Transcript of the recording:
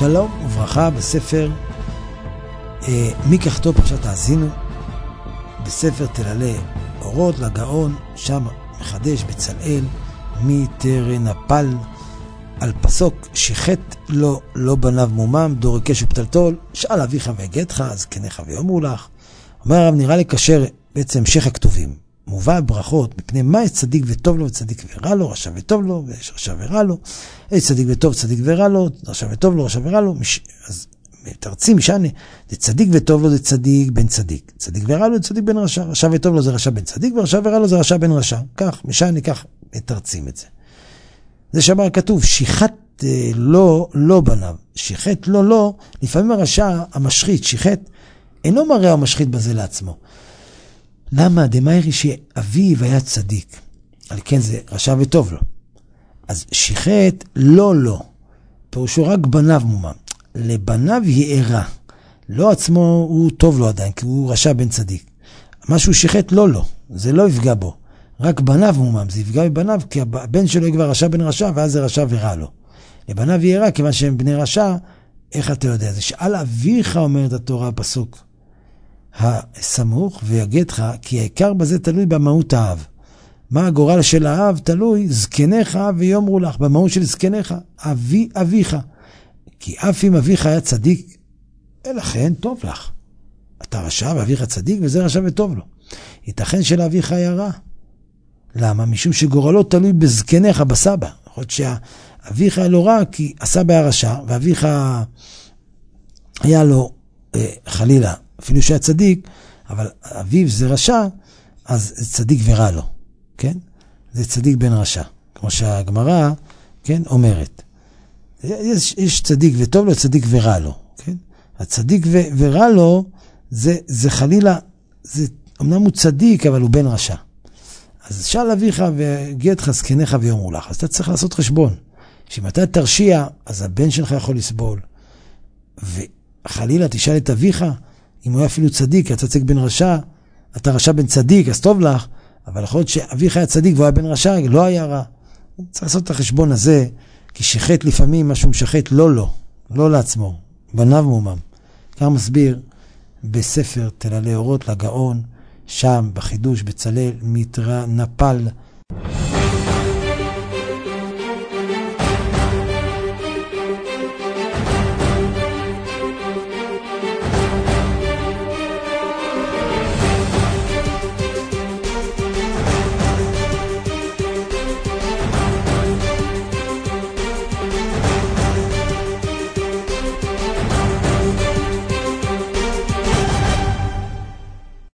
שלום וברכה בספר מקחתו פרשת האזינו, בספר תללי אורות לגאון, שם מחדש בצלאל מתרנפל על פסוק שיחת לו לא בניו מומם דור הקש ופתלתול שאל אביך והגדך זקניך ויאמרו לך. אומר הרב, נראה לי קשר בעצם המשך הכתובים, מובא ברכות מפני מה יש צדיק וטוב לו וצדיק ורע לו, רשע וטוב לו ויש רשע ורע לו, יש צדיק וטוב צדיק ורע לו, רשע וטוב לו רשע ורע לו. אז מתרצים משנה, זה צדיק וטוב לו זה צדיק בן צדיק, צדיק ורע לו זה צדיק בן רשע, רשע וטוב לו זה רשע בן צדיק, ורשע ורע לו זה רשע בן רשע. כך משנה, כך מתרצים את זה. זה שאמר כתוב שיחת לא בניו, שיחת לא, לפעמים הרשע המשחית שיחת אינו מראה המשחית בזה לעצמו. למה? דמיירי שאביו היה צדיק, על כן זה רשע וטוב לו. אז שיחת לא, פירושו רק בניו מומם, לבניו יארה, לא עצמו הוא טוב לו עדיין, כי הוא רשע בן צדיק. משהו שיחת לא, זה לא יפגע בו, רק בניו מומם, זה יפגע בבניו, כי הבן שלו יגבר רשע בן רשע, ואז זה רשע ורע לו. לבניו יארה, כיוון שהם בני רשע, איך אתה יודע? זה שאל אביך אומרת התורה בפסוק הסמוך ויגדך, כי העיקר בזה תלוי במהות האב. מה הגורל של האב? תלוי זקניך ויאמרו לך, במהות של זקניך, אביך. כי אף אם אביך היה צדיק, לכן טוב לך. אתה רשע ואביך צדיק, וזה רשע וטוב לו. ייתכן שלאביך היה רע. למה? משום שגורלו תלוי בזקניך, בסבא. יכול להיות שאביך היה לו רע, כי הסבא היה רשע, ואביך היה לו חלילה, אפילו שהיה צדיק, אבל אביו זה רשע, אז זה צדיק ורע לו. כן? זה צדיק בן רשע. כמו שהגמרא, כן, אומרת. יש צדיק וטוב לו, צדיק ורע לו. כן? הצדיק ורע לו, זה חלילה, זה, אמנם הוא צדיק, אבל הוא בן רשע. אז שאל אביך וגדך זקניך ויאמרו לך. אז אתה צריך לעשות חשבון. שאם אתה תרשיע, אז הבן שלך יכול לסבול. וחלילה תשאל את אביך, אם הוא היה אפילו צדיק, אתה צדיק בן רשע, אתה רשע בן צדיק, אז טוב לך. אבל יכול להיות שאביך היה צדיק והוא היה בן רשע, לא היה רע. צריך לעשות את החשבון הזה, כי שיחת לפעמים משהו משחת לא לעצמו, בניו מומם. כך מסביר בספר תללי אורות לגאון, שם בחידוש בצלאל מתרנפל